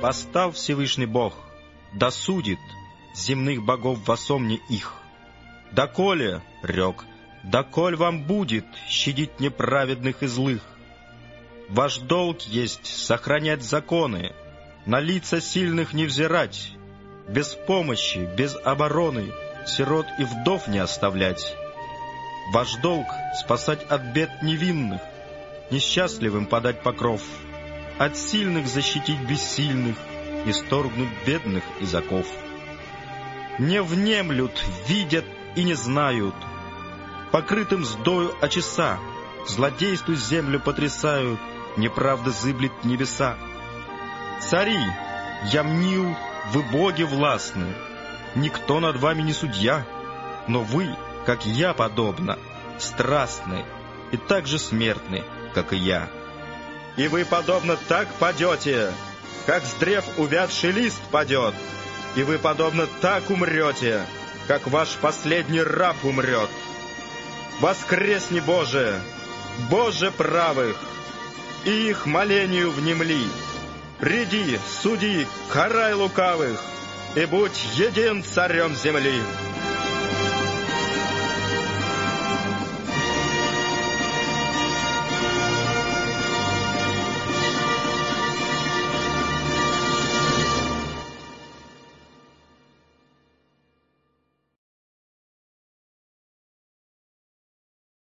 Восстал Всевышний Бог, да судит земных богов восомни их. Доколе, рек, доколь вам будет щадить неправедных и злых? Ваш долг есть сохранять законы, на лица сильных не взирать, без помощи, без обороны сирот и вдов не оставлять. Ваш долг — спасать от бед невинных, несчастливым подать покров, от сильных защитить бессильных, исторгнуть бедных из оков. Не внемлют, видят и не знают, покрытым здою очеса, злодейству землю потрясают, неправда зыблет небеса. Цари, я мнил, вы боги властны, никто над вами не судья, но вы, как я подобно, страстны и так же смертны, как и я. И вы подобно так падете, как с древ увядший лист падет, и вы подобно так умрете, как ваш последний раб умрет. Воскресни, Боже, Боже правых, и их молению внемли. Приди, суди, карай лукавых, и будь един царем земли.